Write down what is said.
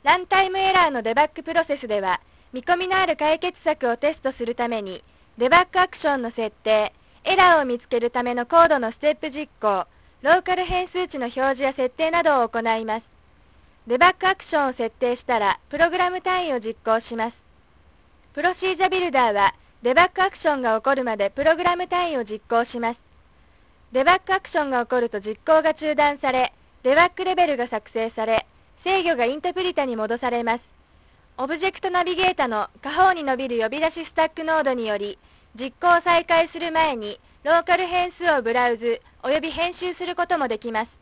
ランタイムエラーのデバッグプロセスでは、見込みのある解決策をテストするために、デバッグアクションの設定、エラーを見つけるためのコードのステップ実行、ローカル変数値の表示や設定などを行います。デバッグアクションを設定したら、プログラム単位を実行します。プロシージャビルダーは、デバッグアクションが起こるまでプログラム単位を実行します。デバッグアクションが起こると実行が中断され、デバッグレベルが作成され、制御がインタプリタに戻されます。オブジェクトナビゲータの下方に伸びる呼び出しスタックノードにより、実行を再開する前に、ローカル変数をブラウズ及び編集することもできます。